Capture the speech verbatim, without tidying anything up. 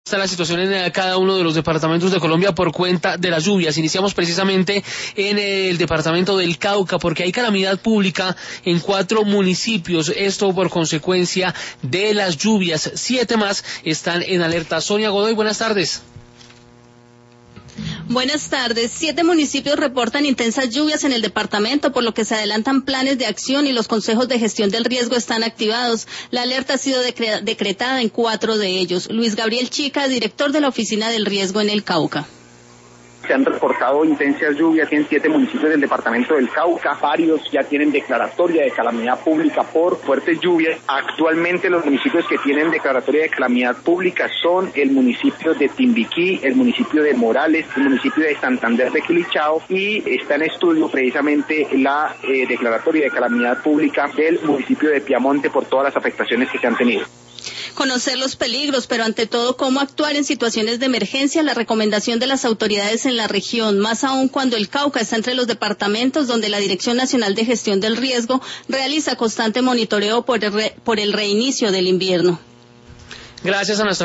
Está la situación en cada uno de los departamentos de Colombia por cuenta de las lluvias. Iniciamos precisamente en el departamento del Cauca porque hay calamidad pública en cuatro municipios. Esto por consecuencia de las lluvias. Siete más están en alerta. Sonia Godoy, buenas tardes. Buenas tardes. Siete municipios reportan intensas lluvias en el departamento, por lo que se adelantan planes de acción y los consejos de gestión del riesgo están activados. La alerta ha sido decre- decretada en cuatro de ellos. Luis Gabriel Chica, director de la Oficina del Riesgo en el Cauca. Se han reportado intensas lluvias en siete municipios del departamento del Cauca. Varios ya tienen declaratoria de calamidad pública por fuertes lluvias. Actualmente los municipios que tienen declaratoria de calamidad pública son el municipio de Timbiquí, el municipio de Morales, el municipio de Santander de Quilichao, y está en estudio precisamente la eh, declaratoria de calamidad pública del municipio de Piamonte por todas las afectaciones que se han tenido. Conocer los peligros, pero ante todo cómo actuar en situaciones de emergencia, la recomendación de las autoridades en la región, más aún cuando el Cauca está entre los departamentos donde la Dirección Nacional de Gestión del Riesgo realiza constante monitoreo por el, re, por el reinicio del invierno. Gracias a nuestra